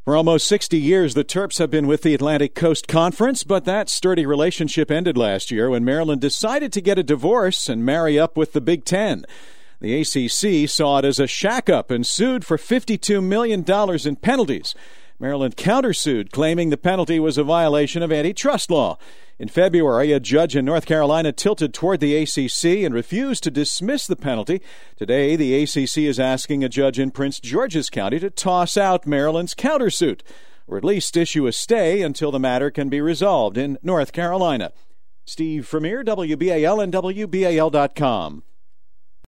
For almost 60 years, the Terps have been with the Atlantic Coast Conference, but that sturdy relationship ended last year when Maryland decided to get a divorce and marry up with the Big Ten. The ACC saw it as a shack-up and sued for $52 million in penalties. Maryland countersued, claiming the penalty was a violation of antitrust law. In February, a judge in North Carolina tilted toward the ACC and refused to dismiss the penalty. Today, the ACC is asking a judge in Prince George's County to toss out Maryland's countersuit, or at least issue a stay until the matter can be resolved in North Carolina. Steve Vermeer, WBAL and WBAL.com.